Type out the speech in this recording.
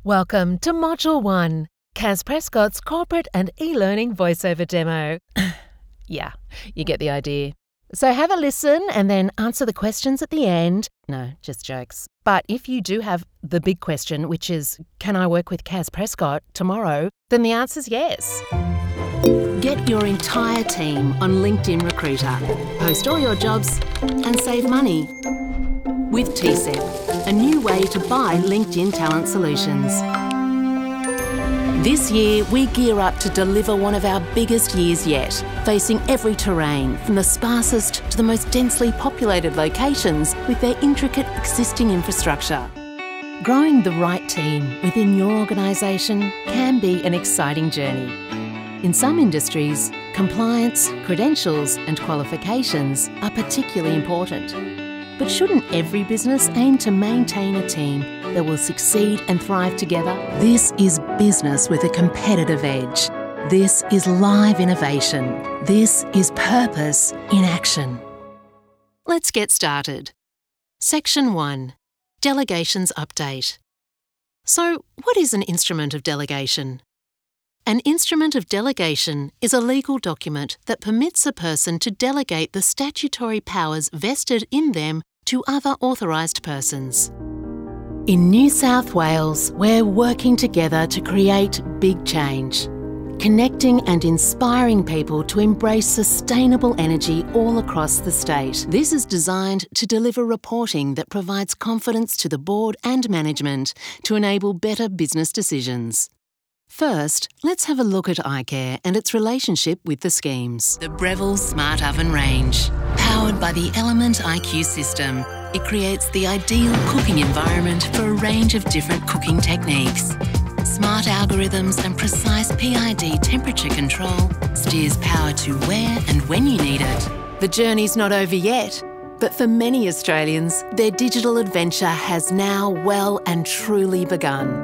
Welcome to Module 1, Kaz Prescott's Corporate and E-Learning Voiceover Demo. Yeah, you get the idea. So have a listen and then answer the questions at the end. No, just jokes. But if you do have the big question, which is, can I work with Kaz Prescott tomorrow? Then the answer's yes. Get your entire team on LinkedIn Recruiter. Post all your jobs and save money. With TSEP, a new way to buy LinkedIn talent solutions. This year, we gear up to deliver one of our biggest years yet, facing every terrain, from the sparsest to the most densely populated locations with their intricate existing infrastructure. Growing the right team within your organisation can be an exciting journey. In some industries, compliance, credentials and qualifications are particularly important. But shouldn't every business aim to maintain a team that will succeed and thrive together? This is business with a competitive edge. This is live innovation. This is purpose in action. Let's get started. Section 1. Delegations Update. So, what is an instrument of delegation? An instrument of delegation is a legal document that permits a person to delegate the statutory powers vested in them to other authorised persons. In New South Wales, we're working together to create big change, connecting and inspiring people to embrace sustainable energy all across the state. This is designed to deliver reporting that provides confidence to the board and management to enable better business decisions. First, let's have a look at iCare and its relationship with the schemes. The Breville Smart Oven Range. Powered by the Element IQ system, it creates the ideal cooking environment for a range of different cooking techniques. Smart algorithms and precise PID temperature control steers power to where and when you need it. The journey's not over yet, but for many Australians, their digital adventure has now well and truly begun.